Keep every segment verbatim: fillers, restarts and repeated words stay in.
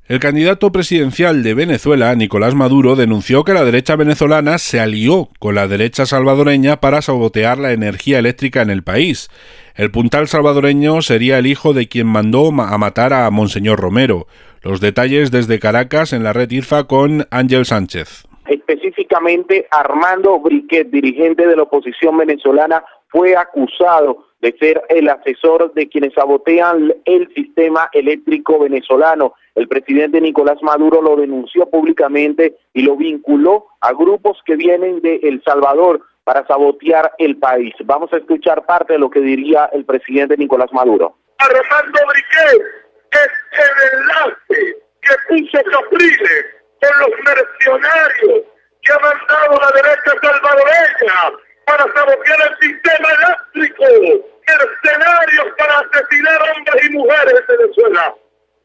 El candidato presidencial de Venezuela, Nicolás Maduro, denunció que la derecha venezolana se alió con la derecha salvadoreña para sabotear la energía eléctrica en el país. El puntal salvadoreño sería el hijo de quien mandó a matar a Monseñor Romero. Los detalles desde Caracas en la red IRFA con Ángel Sánchez. Específicamente, Armando Briquet, dirigente de la oposición venezolana, fue acusado de ser el asesor de quienes sabotean el sistema eléctrico venezolano. El presidente Nicolás Maduro lo denunció públicamente y lo vinculó a grupos que vienen de El Salvador para sabotear el país. Vamos a escuchar parte de lo que diría el presidente Nicolás Maduro. Armando Briquet es el enlace que puso Capriles con los mercenarios que ha mandado la derecha salvadoreña para sabotear el sistema eléctrico, mercenarios para asesinar hombres y mujeres en Venezuela.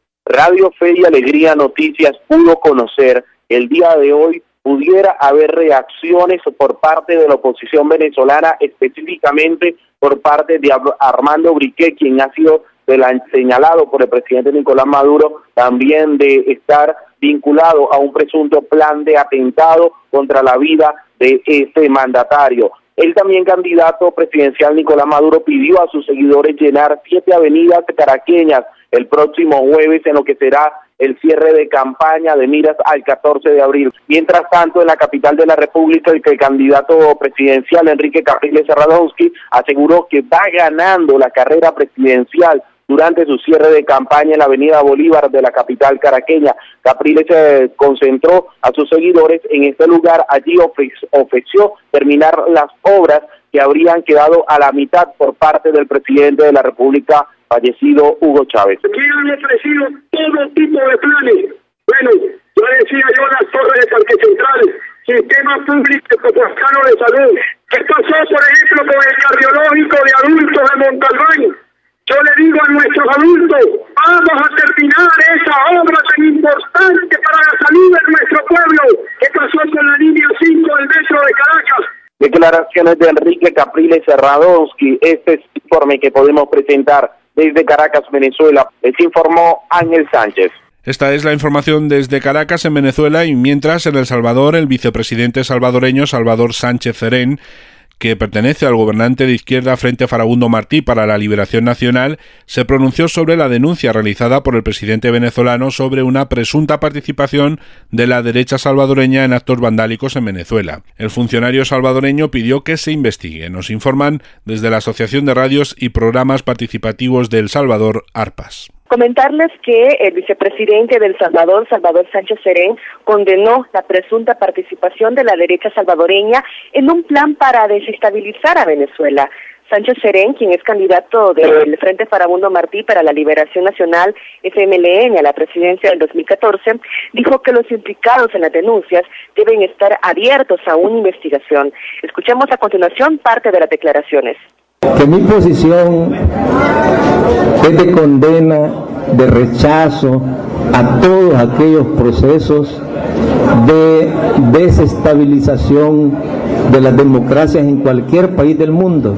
Radio Fe y Alegría Noticias pudo conocer el día de hoy pudiera haber reacciones por parte de la oposición venezolana, específicamente por parte de Armando Briquet, quien ha sido señalado por el presidente Nicolás Maduro también de estar vinculado a un presunto plan de atentado contra la vida de este mandatario. El también candidato presidencial Nicolás Maduro pidió a sus seguidores llenar siete avenidas caraqueñas el próximo jueves en lo que será el cierre de campaña de miras al catorce de abril. Mientras tanto, en la capital de la República, el, que el candidato presidencial Enrique Capriles Radonsky aseguró que va ganando la carrera presidencial durante su cierre de campaña en la avenida Bolívar de la capital caraqueña. Capriles eh, concentró a sus seguidores en este lugar. Allí ofreció terminar las obras que habrían quedado a la mitad por parte del presidente de la República, fallecido Hugo Chávez. Aquí han ofrecido todo tipo de planes. Bueno, yo decía yo las torres de Parque Central, sistema público copaxano de salud. ¿Qué pasó, por ejemplo, con el cardiológico de adultos de Montalbán? Yo le digo a nuestros adultos, vamos a terminar esa obra tan importante para la salud de nuestro pueblo. ¿Qué pasó con la línea cinco del metro de Caracas? Declaraciones de Enrique Capriles Radonsky. Este es el informe que podemos presentar desde Caracas, Venezuela. Les informó Ángel Sánchez. Esta es la información desde Caracas, en Venezuela, y mientras en El Salvador, el vicepresidente salvadoreño Salvador Sánchez Serén, que pertenece al gobernante de izquierda Frente Farabundo Martí para la Liberación Nacional, se pronunció sobre la denuncia realizada por el presidente venezolano sobre una presunta participación de la derecha salvadoreña en actos vandálicos en Venezuela. El funcionario salvadoreño pidió que se investigue. Nos informan desde la Asociación de Radios y Programas Participativos de El Salvador, ARPAS. Comentarles que el vicepresidente de El Salvador, Salvador Sánchez Serén, condenó la presunta participación de la derecha salvadoreña en un plan para desestabilizar a Venezuela. Sánchez Serén, quien es candidato del Frente Farabundo Martí para la Liberación Nacional, F M L N, a la presidencia del dos mil catorce, dijo que los implicados en las denuncias deben estar abiertos a una investigación. Escuchemos a continuación parte de las declaraciones. Que mi posición es de condena, de rechazo a todos aquellos procesos de desestabilización de las democracias en cualquier país del mundo.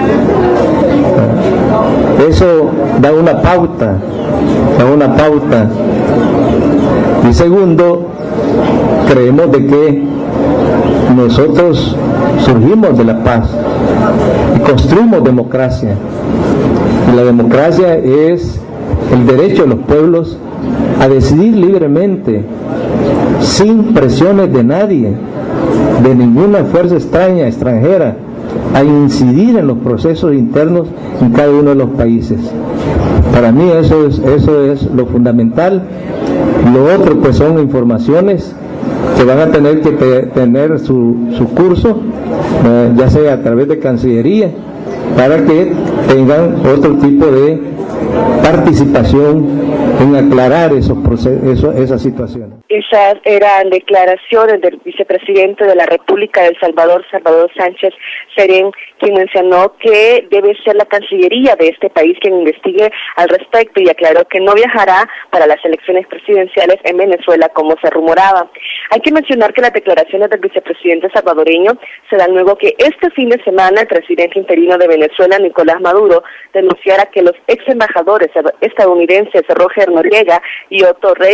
Eso da una pauta, da una pauta. Y segundo, creemos de que nosotros surgimos de la paz y construimos democracia. Y la democracia es el derecho de los pueblos a decidir libremente, sin presiones de nadie, de ninguna fuerza extraña, extranjera, a incidir en los procesos internos en cada uno de los países. Para mí eso es, eso es lo fundamental. Lo otro pues son informaciones que van a tener que te, tener su, su curso, eh, ya sea a través de Cancillería, para que tengan otro tipo de participación en aclarar esos procesos, eso, esas situaciones. Esas eran declaraciones del vicepresidente de la República de El Salvador, Salvador Sánchez Serén, quien mencionó que debe ser la Cancillería de este país quien investigue al respecto, y aclaró que no viajará para las elecciones presidenciales en Venezuela como se rumoraba. Hay que mencionar que las declaraciones del vicepresidente salvadoreño se dan luego que este fin de semana el presidente interino de Venezuela, Nicolás Maduro, denunciara que los ex embajadores estadounidenses Roger Noriega y Otto Reich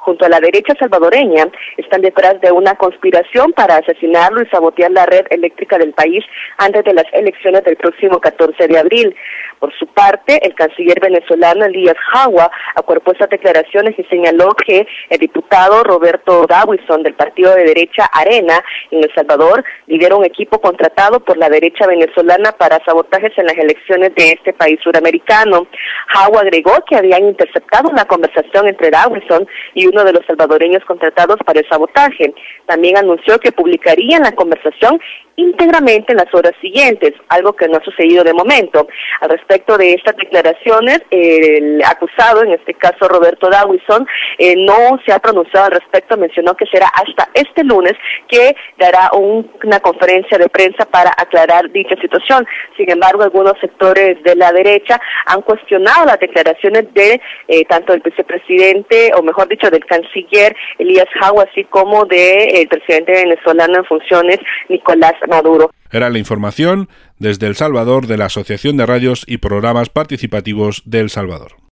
junto a la derecha salvadoreña, están detrás de una conspiración para asesinarlo y sabotear la red eléctrica del país antes de las elecciones del próximo catorce de abril. Por su parte, el canciller venezolano Elías Jagua acuerpó estas declaraciones y señaló que el diputado Roberto Dawison del partido de derecha Arena en El Salvador lidera un equipo contratado por la derecha venezolana para sabotajes en las elecciones de este país suramericano. Jagua agregó que habían interceptado una conversación entre Dawison y uno de los salvadoreños contratados para el sabotaje. También anunció que publicarían la conversación íntegramente en las horas siguientes, algo que no ha sucedido de momento. Al respecto de estas declaraciones, el acusado, en este caso Roberto Dawison, eh, no se ha pronunciado al respecto, mencionó que será hasta este lunes que dará un, una conferencia de prensa para aclarar dicha situación. Sin embargo, algunos sectores de la derecha han cuestionado las declaraciones de eh, tanto del vicepresidente, o mejor dicho, del canciller Elías Jagua, así como del de, presidente venezolano en funciones, Nicolás Maduro. Era la información desde El Salvador de la Asociación de Radios y Programas Participativos de El Salvador.